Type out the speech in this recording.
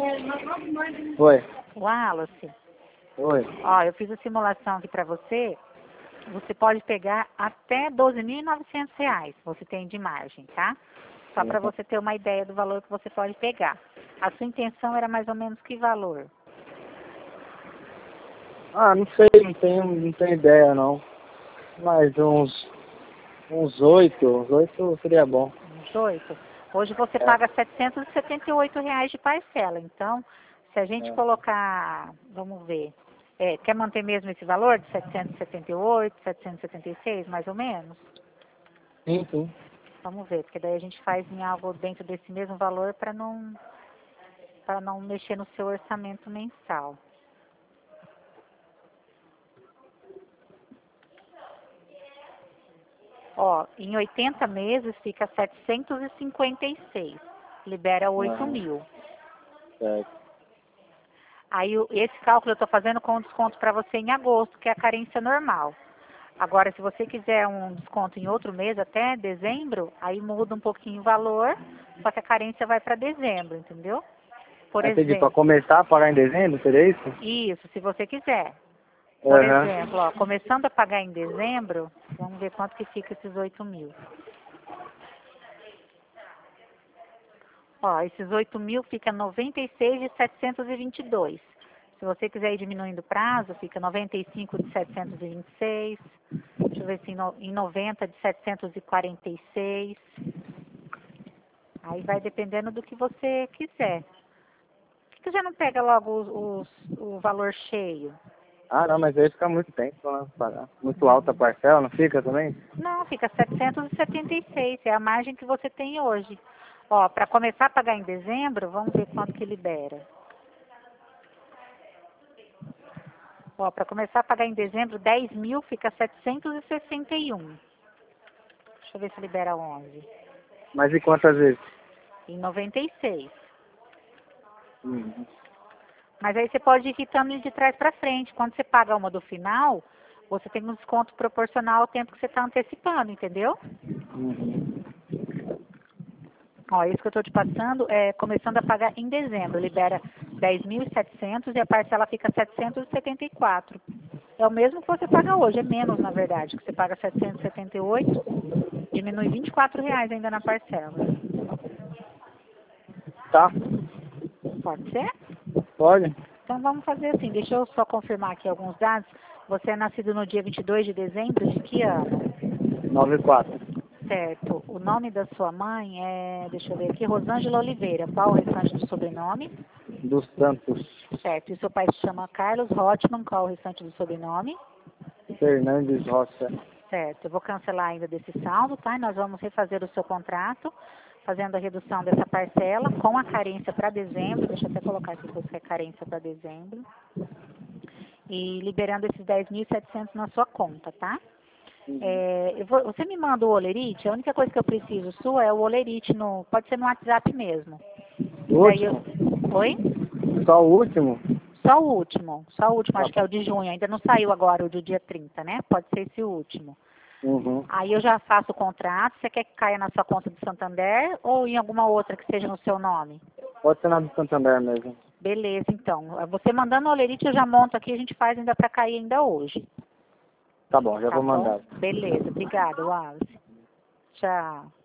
Oi. Wallace, Oi. ó, eu fiz a simulação aqui para você. Você pode pegar até R$ 12.900, você tem de margem, tá? Só para você ter uma ideia do valor que você pode pegar. A sua intenção era mais ou menos que valor? Ah, não sei, não tenho ideia não. Mas uns 8 seria bom. Uns 8? Hoje você É. paga R$ 778 de parcela. Então, se a gente colocar, vamos ver, quer manter mesmo esse valor de 778, 776, mais ou menos? Sim, sim. Vamos ver, porque daí a gente faz em algo dentro desse mesmo valor para não mexer no seu orçamento mensal. Ó, em 80 meses fica 756, libera 8.000. Certo. Aí esse cálculo eu estou fazendo com desconto para você em agosto, que é a carência normal. Agora, se você quiser um desconto em outro mês, até dezembro, aí muda um pouquinho o valor, só que a carência vai para dezembro, entendeu? Por Entendi, para exemplo, começar a pagar em dezembro, seria isso? isso, se você quiser. Por Aham. exemplo, ó, começando a pagar em dezembro, vamos ver quanto que fica esses 8.000. Ó, esses 8.000 fica 96.722. Se você quiser ir diminuindo o prazo, fica 95.726. Deixa eu ver se em 90 de 746. Aí vai dependendo do que você quiser. Por que você não pega logo o valor cheio? Ah, não, mas aí fica muito tempo, né? Pagar. Muito alta a parcela, não fica também? Não, fica 776. É a margem que você tem hoje. Ó, para começar a pagar em dezembro, vamos ver quanto que libera. Ó, para começar a pagar em dezembro, 10.000 fica 761. Deixa eu ver se libera 11. Mas e quantas vezes? Em 96. Uhum. Mas aí você pode ir quitando de trás para frente. Quando você paga uma do final, você tem um desconto proporcional ao tempo que você está antecipando, entendeu? Uhum. Ó, isso que eu estou te passando é começando a pagar em dezembro. Libera 10.700 e a parcela fica 774. É o mesmo que você paga hoje, é menos na verdade, que você paga 778, diminui R$ 24 ainda na parcela. Tá, Pode ser? pode? Então vamos fazer assim, deixa eu só confirmar aqui alguns dados. Você é nascido no dia 22 de dezembro de que ano? 94. Certo. O nome da sua mãe é, deixa eu ver aqui, Rosângela Oliveira. Qual o restante do sobrenome? Dos Santos. Certo. E seu pai se chama Carlos Hotman. Qual o restante do sobrenome? Fernandes Rocha. Certo. Eu vou cancelar ainda desse saldo, tá? E nós vamos refazer o seu contrato, fazendo a redução dessa parcela com a carência para dezembro. Deixa eu até colocar aqui que você quer carência para dezembro. E liberando esses 10.700 na sua conta, tá? Você me manda o olerite, a única coisa que eu preciso sua é o olerite, pode ser no WhatsApp mesmo. O Daí último? oi? Só o último? Só o último, Tá acho que é bom. o de junho, ainda não saiu agora o do dia 30, né? Pode ser esse último. Uhum. Aí eu já faço o contrato, você quer que caia na sua conta do Santander ou em alguma outra que seja no seu nome? Pode ser na do Santander mesmo. Beleza, então. Você mandando o olerite, eu já monto aqui, a gente faz ainda para cair ainda hoje. Tá bom, já Tá vou bom? mandar. Beleza, obrigada, Wallace. Tchau.